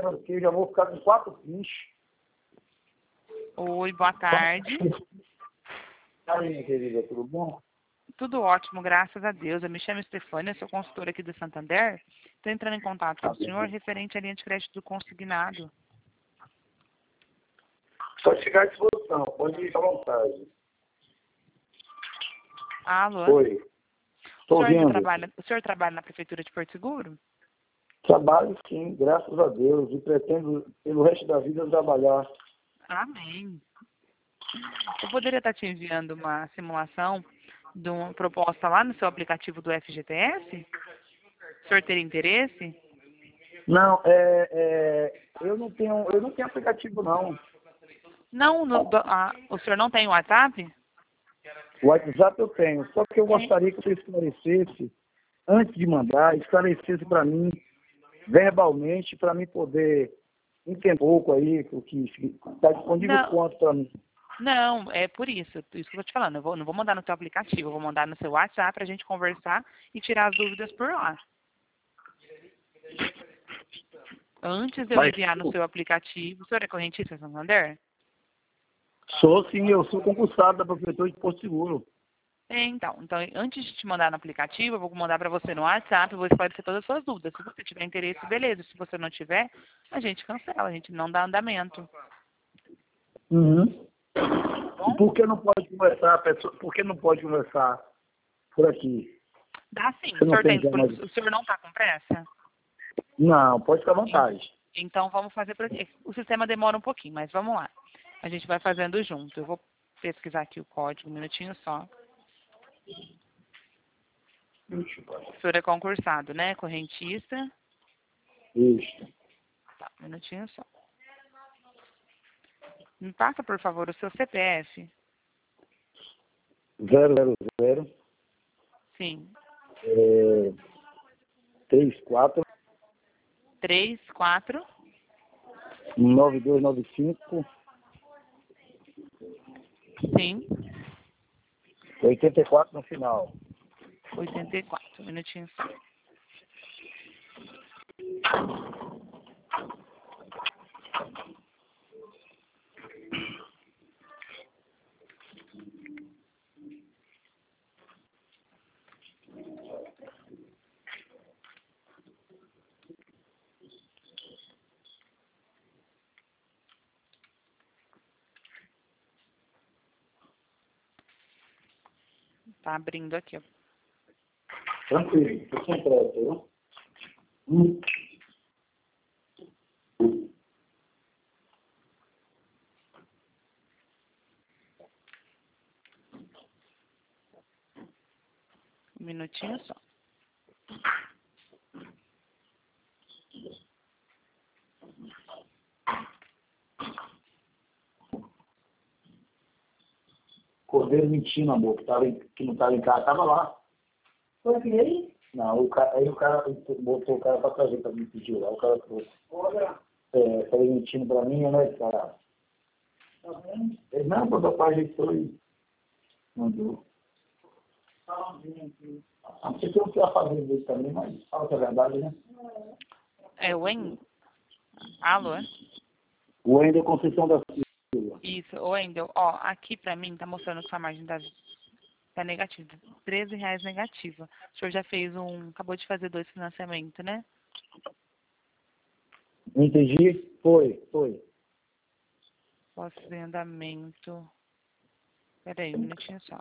reserva, que eu já vou ficar com 4 pinches. Oi, boa tarde. Aí, minha querida, tudo bom? Tudo ótimo, graças a Deus. Eu me chamo Estefânia, sou consultora aqui do Santander. Estou entrando em contato com o senhor referente à linha de crédito do consignado. Só chegar à disposição, pode ir à vontade. Alô? Oi, estou ouvindo. O senhor trabalha na Prefeitura de Porto Seguro? Trabalho sim, graças a Deus, e pretendo, pelo resto da vida, trabalhar. Amém. Eu poderia estar te enviando uma simulação de uma proposta lá no seu aplicativo do FGTS? O senhor teria interesse? Não, eu não tenho aplicativo, não. Não, o senhor não tem WhatsApp? O WhatsApp eu tenho, só que eu gostaria que você esclarecesse, antes de mandar, esclarecesse para mim, verbalmente, para mim poder entender um pouco aí o que está disponível quanto para mim. Não, é por isso que eu estou te falando. Eu não vou mandar no seu aplicativo, eu vou mandar no seu WhatsApp para a gente conversar e tirar as dúvidas por lá. Antes de eu enviar no seu aplicativo, o senhor é correntista Santander? Sou sim, eu sou concursado da Prefeitura de Porto Seguro. Então, antes de te mandar no aplicativo, eu vou mandar para você no WhatsApp, eu vou esclarecer todas as suas dúvidas. Se você tiver interesse, beleza. Se você não tiver, a gente cancela, a gente não dá andamento. Uhum. Bom? E por que não pode conversar, por que não pode conversar por aqui? Dá sim. O O senhor não está com pressa? Não, pode ficar à vontade. Então vamos fazer por aqui. O sistema demora um pouquinho, mas vamos lá. A gente vai fazendo junto. Eu vou pesquisar aqui o código, um minutinho só. O senhor é concursado, né? Correntista. Isso. Tá, um minutinho só. Me passa, por favor, o seu CPF. 000 Sim. 34 34 9295 Sim. 84 no final. 84. Um minutinho só. Tá abrindo aqui, ó. Tranquilo, estou sem pressa, viu? Um minutinho só. Cordeiro mentindo, amor, que não estava em casa, estava lá. Foi ele? Não, aí o cara botou o cara para trazer para me pedir lá, o cara trouxe. Olha. Falei mentindo para mim, né, cara? Tá vendo? Ele não, botou para a gente e mandou. Não sei o que eu ia fazer dele também, mas fala que é verdade, né? É o Wendel? Alô? O Wendel Conceição da Silva. Isso, o Wendel. Ó, aqui pra mim tá mostrando que sua margem tá negativa. R$13 negativa. O senhor já fez acabou de fazer 2 financiamentos, né? Não entendi? Foi. Posso ver andamento. Peraí, um minutinho só.